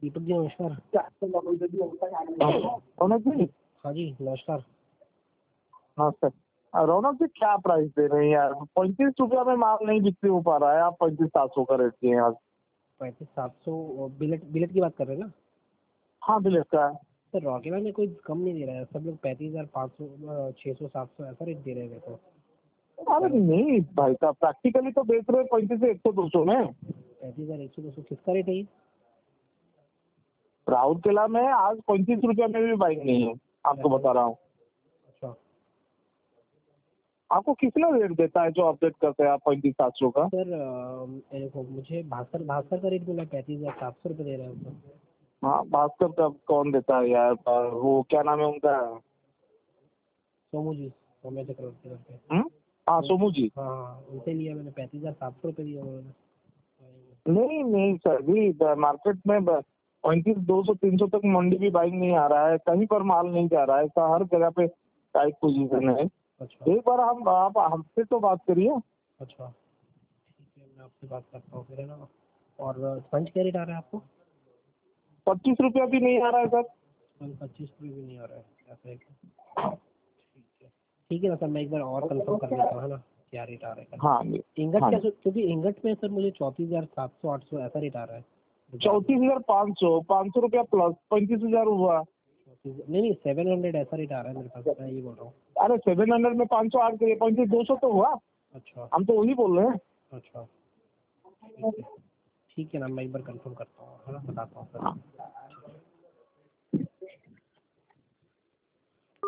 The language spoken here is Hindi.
दीपक जी नमस्कार। रौनक जी। हाँ जी नमस्कार। हाँ सर। रौनक जी क्या प्राइस दे रहे हैं यार, 35 रुपया में माल नहीं बिक्री हो पा रहा है, आप 35-700 का रेट दिए आज। 35-700 बिलेट बिलेट की बात कर रहे हैं ना? हाँ बिलेट का है। सर रॉकेला में कोई कम नहीं दे रहा है, सब लोग 35,500 600-700 ऐसा रेट दे रहे हैं मेरे को। अरे नहीं भाई साहब, प्रैक्टिकली तो बेच रहे हैं 35 से 100-200 में। 35,100-200 किसका रेट है ये? राउरकेला में आज 35 रुपया में भी बाइक नहीं है, आपको बता रहा हूँ। अच्छा आपको किसने रेट देता है जो अपडेट करते हैं आप 35-700 का? सर देखो मुझे भास्कर भास्कर का रेट मिला 35,700 रुपये दे रहे हैं तो। हाँ भास्कर का कौन देता है यार, वो क्या नाम है उनका? सोमू जी, सौम्या चक्रवर्ती करके। हाँ सोमू जी। हाँ उनसे लिया मैंने 35,700 रुपये दिया उन्होंने। नहीं नहीं सर जी, मार्केट में 35, 200, 300 तक मंडी भी बाइक नहीं आ रहा है, कहीं पर माल नहीं जा रहा है, ऐसा हर जगह पे टाइट पोजीशन है। अच्छा एक बार हम आप हमसे तो बात करिए। अच्छा ठीक है, मैं आपसे बात करता हूँ फिर, है ना? और स्पंज क्या रेट आ रहा है आपको? 25 रुपया भी नहीं आ रहा है सर। 25 रुपये भी नहीं आ रहा है, ऐसा है क्या? ठीक है ना सर, मैं एक बार और कंफर्म कर लेता हूँ, है ना, क्या रेट आ रहा है। हाँ इंगट हाँ। क्या, क्योंकि इंगट में सर मुझे 34,700-800 ऐसा रेट आ रहा है। 34,500, 500 रुपया प्लस 35,000 हुआ। नहीं नहीं 700 ऐसा रेट आ रहा है मेरे पास, मैं ये बोल रहा हूँ। अरे 700 में 500 ऐड करिए, 35,200 तो हुआ। अच्छा हम तो वही बोल रहे हैं। अच्छा ठीक है ना, मैं एक बार कंफर्म करता हूँ, है ना, बताता हूँ सर।